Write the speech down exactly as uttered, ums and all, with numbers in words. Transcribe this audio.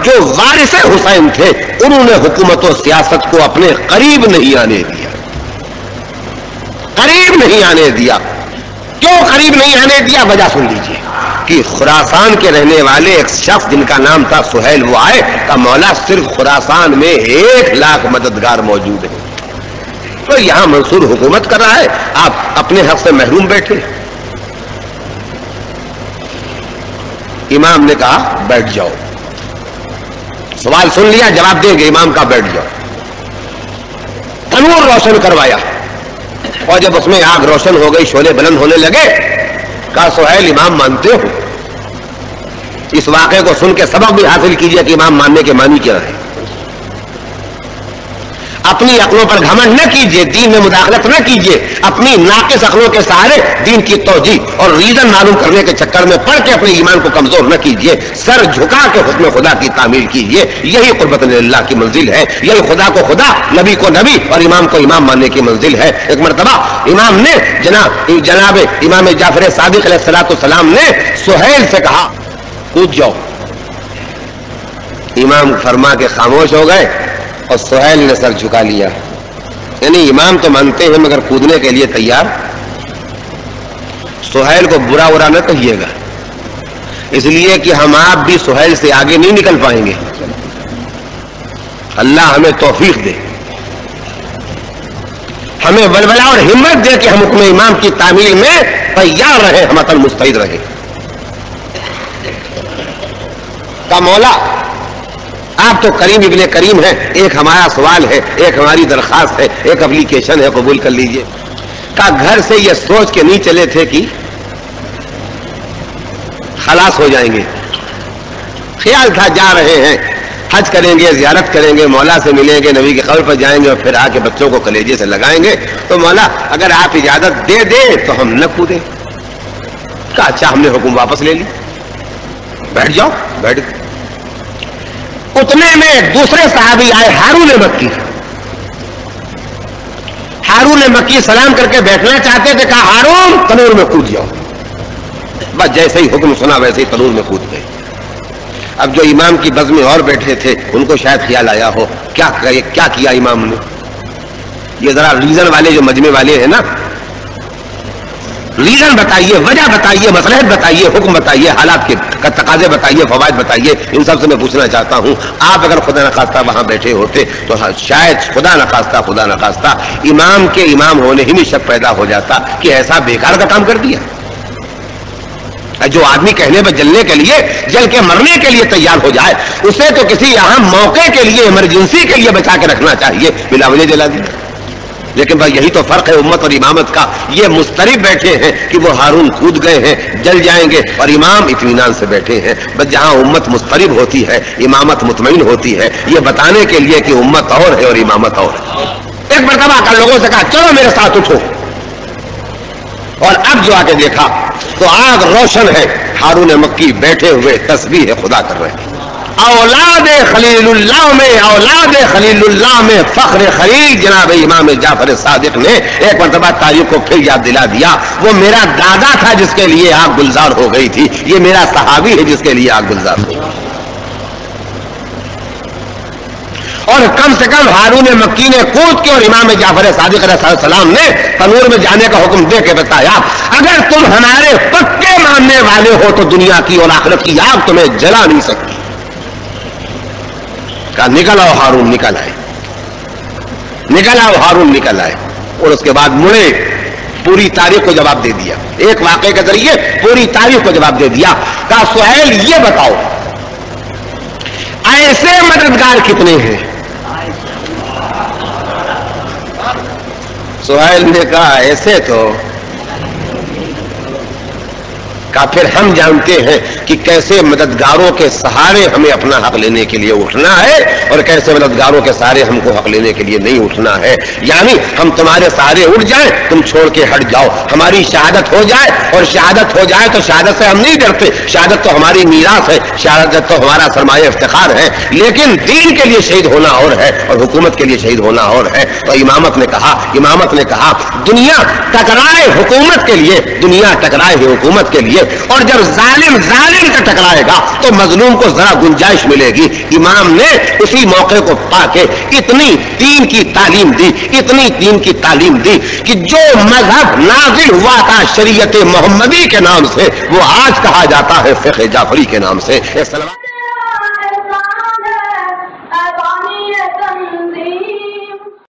جو وارث حسین تھے انہوں نے حکومت و سیاست کو اپنے قریب نہیں آنے دیا، قریب نہیں آنے دیا۔ کیوں قریب نہیں آنے دیا؟ وجہ سن لیجئے کہ خراسان کے رہنے والے ایک شخص جن کا نام تھا سہیل، وہ آئے کہ مولا صرف خراسان میں ایک لاکھ مددگار موجود ہیں، تو یہاں منصور حکومت کر رہا ہے، آپ اپنے حق سے محروم بیٹھے۔ امام نے کہا بیٹھ جاؤ، سوال سن لیا، جواب دیں گے، امام کا بیٹھ جاؤ۔ تنور روشن کروایا اور جب اس میں آگ روشن ہو گئی، شعلے بلند ہونے لگے، کہا سہیل امام مانتے ہو؟ اس واقعے کو سن کے سبق بھی حاصل کیجئے کہ امام ماننے کے معنی کیا ہے۔ اپنی عقلوں پر گھمنڈ نہ کیجئے، دین میں مداخلت نہ کیجئے، اپنی ناقص عقلوں کے سہارے دین کی توجیہ اور ریزن معلوم کرنے کے چکر میں پڑھ کے اپنے ایمان کو کمزور نہ کیجئے، سر جھکا کے حکم خدا کی تعمیل کیجئے، یہی قربت اللہ کی منزل ہے، یہی خدا کو خدا، نبی کو نبی اور امام کو امام ماننے کی منزل ہے۔ ایک مرتبہ امام نے جناب جناب امام جعفر صادق علیہ الصلوۃ والسلام نے سہیل سے کہا کود جاؤ، امام فرما کے خاموش ہو گئے اور سہیل نے سر جھکا لیا، یعنی امام تو مانتے ہیں مگر کودنے کے لیے تیار۔ سہیل کو برا برا نہ کہیے گا، اس لیے کہ ہم آپ بھی سہیل سے آگے نہیں نکل پائیں گے، اللہ ہمیں توفیق دے، ہمیں ولولہ اور ہمت دے کہ ہم حکم امام کی تعمیل میں تیار رہے، ہم عطل مستعد رہے۔ کا مولا آپ تو کریم ابن کریم ہیں، ایک ہمارا سوال ہے، ایک ہماری درخواست ہے، ایک اپلیکیشن ہے، قبول کر لیجئے۔ کا گھر سے یہ سوچ کے نہیں چلے تھے کہ خلاص ہو جائیں گے، خیال تھا جا رہے ہیں، حج کریں گے، زیارت کریں گے، مولا سے ملیں گے، نبی کی قبر پر جائیں گے اور پھر آ کے بچوں کو کلیجے سے لگائیں گے، تو مولا اگر آپ اجازت دے دیں تو ہم نہ کودیں۔ کہا اچھا، ہم نے حکم واپس لے لی، بیٹھ جاؤ۔ بیٹھ گئے۔ اتنے میں دوسرے صحابی آئے، ہارون مکی۔ ہارون مکی سلام کر کے بیٹھنا چاہتے تھے، کہا ہارون تنور میں کود جاؤ۔ بس جیسے ہی حکم سنا ویسے ہی تنور میں کود گئے۔ اب جو امام کی بز میں اور بیٹھے تھے ان کو شاید خیال آیا ہو کیا کیا کیا امام نے، یہ ذرا ریزن والے جو مجمع والے ہیں نا، ریزن بتائیے، وجہ بتائیے، مصلحت بتائیے، حکم بتائیے، حالات کے تقاضے بتائیے، فوائد بتائیے۔ ان سب سے میں پوچھنا چاہتا ہوں، آپ اگر خدا نخواستہ وہاں بیٹھے ہوتے تو شاید خدا نخواستہ خدا نخواستہ امام کے امام ہونے ہی میں شک پیدا ہو جاتا کہ ایسا بیکار کا کام کر دیا۔ جو آدمی کہنے پر جلنے کے لیے، جل کے مرنے کے لیے تیار ہو جائے، اسے تو کسی اہم موقع کے لیے، ایمرجنسی کے لیے بچا کے رکھنا چاہیے، بلا وجہ جلا دیا۔ لیکن بھائی یہی تو فرق ہے امت اور امامت کا، یہ مضطرب بیٹھے ہیں کہ وہ ہارون کود گئے ہیں، جل جائیں گے، اور امام اطمینان سے بیٹھے ہیں۔ بس جہاں امت مضطرب ہوتی ہے امامت مطمئن ہوتی ہے، یہ بتانے کے لیے کہ امت اور ہے اور امامت اور ہے۔ ایک مرتبہ کر لوگوں سے کہا چلو میرے ساتھ اٹھو، اور اب جو آ کے دیکھا تو آگ روشن ہے، ہارون مکی بیٹھے ہوئے تسبیح خدا کر رہے ہیں۔ اولاد خلیل اللہ میں اولاد خلیل اللہ میں فخر خلیل جناب امام جعفر صادق نے ایک مرتبہ تاریخ کو پھر یاد دلا دیا، وہ میرا دادا تھا جس کے لیے آگ گلزار ہو گئی تھی، یہ میرا صحابی ہے جس کے لیے آگ گلزار ہو گئی۔ اور کم سے کم ہارون مکی نے کود کے اور امام جعفر صادق علیہ السلام نے تنور میں جانے کا حکم دے کے بتایا، اگر تم ہمارے پکے ماننے والے ہو تو دنیا کی اور آخرت کی آگ تمہیں جلا نہیں سکتی۔ کہا نکل آؤ ہارون، نکل آئے، نکل آؤ ہارون نکل آئے، اور اس کے بعد مڑے، پوری تاریخ کو جواب دے دیا، ایک واقعے کے ذریعے پوری تاریخ کو جواب دے دیا۔ کہا سہیل یہ بتاؤ ایسے مددگار کتنے ہیں؟ سہیل نے کہا ایسے تو کا پھر ہم جانتے ہیں کہ کیسے مددگاروں کے سہارے ہمیں اپنا حق لینے کے لیے اٹھنا ہے اور کیسے مددگاروں کے سہارے ہم کو حق لینے کے لیے نہیں اٹھنا ہے۔ یعنی ہم تمہارے سہارے اٹھ جائیں، تم چھوڑ کے ہٹ جاؤ، ہماری شہادت ہو جائے، اور شہادت ہو جائے تو شہادت سے ہم نہیں ڈرتے، شہادت تو ہماری میراث ہے، شہادت تو ہمارا سرمایہ افتخار ہے، لیکن دین کے لیے شہید ہونا اور ہے اور حکومت کے لیے شہید ہونا اور ہے۔ تو امامت نے کہا امامت نے کہا دنیا ٹکرائے حکومت کے لیے، دنیا ٹکرائے حکومت کے لیے اور جب ظالم ظالم سے ٹکرائے گا تو مظلوم کو ذرا گنجائش ملے گی. امام نے اسی موقع کو پا کے اتنی دین کی تعلیم دی, اتنی دین کی تعلیم دی کہ جو مذہب نازل ہوا تھا شریعت محمدی کے نام سے وہ آج کہا جاتا ہے فقہ جعفری کے نام سے.